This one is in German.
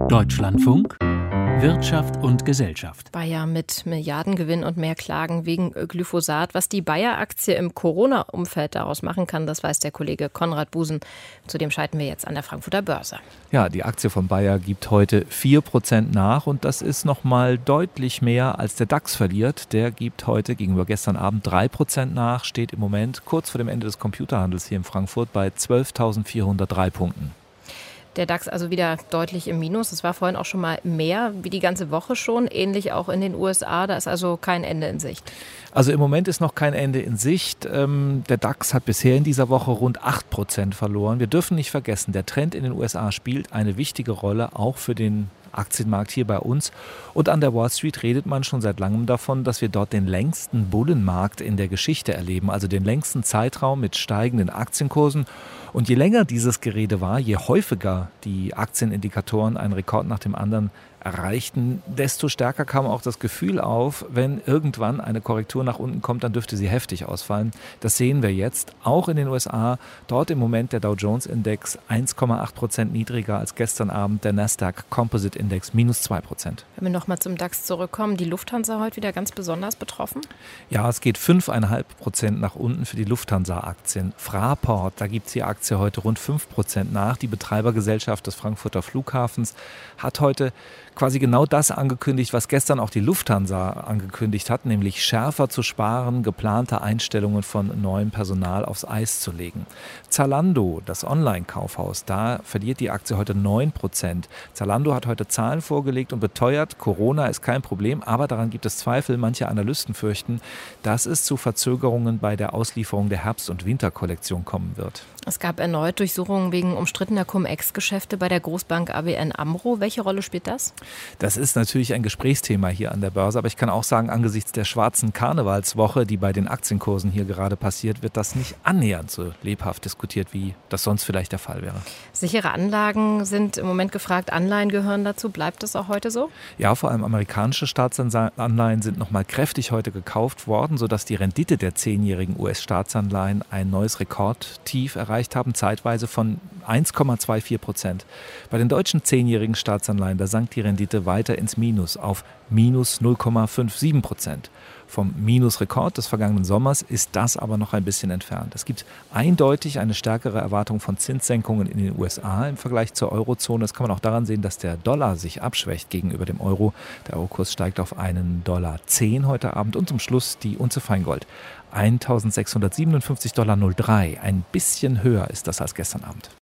Deutschlandfunk Wirtschaft und Gesellschaft. Bayer mit Milliardengewinn und mehr Klagen wegen Glyphosat. Was die Bayer-Aktie im Corona-Umfeld daraus machen kann, das weiß der Kollege Konrad Busen. Zudem schalten wir jetzt an der Frankfurter Börse. Ja, die Aktie von Bayer gibt heute 4% nach und das ist nochmal deutlich mehr, als der DAX verliert. Der gibt heute gegenüber gestern Abend 3% nach, steht im Moment kurz vor dem Ende des Computerhandels hier in Frankfurt bei 12.403 Punkten. Der DAX also wieder deutlich im Minus. Es war vorhin auch schon mal mehr, wie die ganze Woche schon. Ähnlich auch in den USA. Da ist also kein Ende in Sicht. Also im Moment ist noch kein Ende in Sicht. Der DAX hat bisher in dieser Woche rund 8% verloren. Wir dürfen nicht vergessen, der Trend in den USA spielt eine wichtige Rolle, auch für den Aktienmarkt hier bei uns. Und an der Wall Street redet man schon seit langem davon, dass wir dort den längsten Bullenmarkt in der Geschichte erleben. Also den längsten Zeitraum mit steigenden Aktienkursen. Und je länger dieses Gerede war, je häufiger die Aktienindikatoren einen Rekord nach dem anderen erreichten, desto stärker kam auch das Gefühl auf, wenn irgendwann eine Korrektur nach unten kommt, dann dürfte sie heftig ausfallen. Das sehen wir jetzt, auch in den USA. Dort im Moment der Dow Jones Index 1,8% niedriger als gestern Abend, der Nasdaq Composite Index minus 2%. Wenn wir nochmal zum DAX zurückkommen, die Lufthansa heute wieder ganz besonders betroffen? Ja, es geht 5,5% nach unten für die Lufthansa-Aktien. Fraport, da gibt es die Aktie heute rund 5% nach. Die Betreibergesellschaft des Frankfurter Flughafens hat heute quasi genau das angekündigt, was gestern auch die Lufthansa angekündigt hat, nämlich schärfer zu sparen, geplante Einstellungen von neuem Personal aufs Eis zu legen. Zalando, das Online-Kaufhaus, da verliert die Aktie heute 9%. Zalando hat heute Zahlen vorgelegt und beteuert, Corona ist kein Problem, aber daran gibt es Zweifel. Manche Analysten fürchten, dass es zu Verzögerungen bei der Auslieferung der Herbst- und Winterkollektion kommen wird. Es gab erneut Durchsuchungen wegen umstrittener Cum-Ex-Geschäfte bei der Großbank ABN AMRO. Welche Rolle spielt das? Das ist natürlich ein Gesprächsthema hier an der Börse, aber ich kann auch sagen, angesichts der schwarzen Karnevalswoche, die bei den Aktienkursen hier gerade passiert, wird das nicht annähernd so lebhaft diskutiert, wie das sonst vielleicht der Fall wäre. Sichere Anlagen sind im Moment gefragt, Anleihen gehören dazu. Bleibt das auch heute so? Ja, vor allem amerikanische Staatsanleihen sind nochmal kräftig heute gekauft worden, sodass die Rendite der 10-jährigen US-Staatsanleihen ein neues Rekordtief erreicht haben, zeitweise von 1,24%. Bei den deutschen 10-jährigen Staatsanleihen, da sank die Rendite weiter ins Minus auf minus 0,57%. Vom Minusrekord des vergangenen Sommers ist das aber noch ein bisschen entfernt. Es gibt eindeutig eine stärkere Erwartung von Zinssenkungen in den USA im Vergleich zur Eurozone. Das kann man auch daran sehen, dass der Dollar sich abschwächt gegenüber dem Euro. Der Eurokurs steigt auf $1,10 heute Abend und zum Schluss die Unze Feingold. $1.657,03. Ein bisschen höher ist das als gestern Abend.